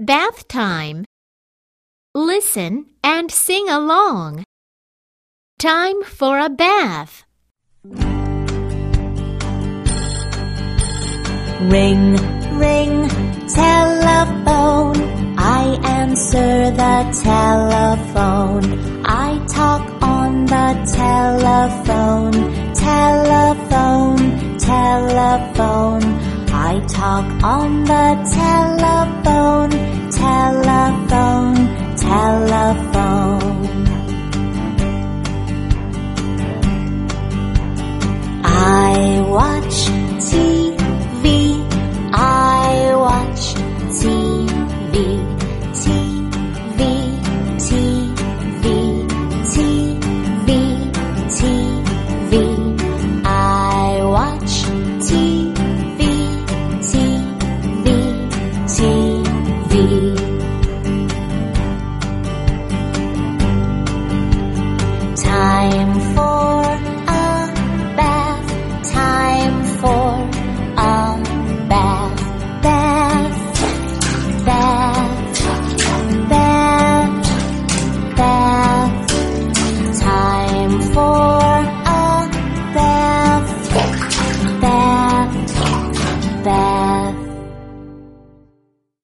bath time. Listen and sing along. Time for a bath. Ring, ring, telephone. I answer the telephone. I talk on the telephone. Telephone, telephone. I talk on the telephone.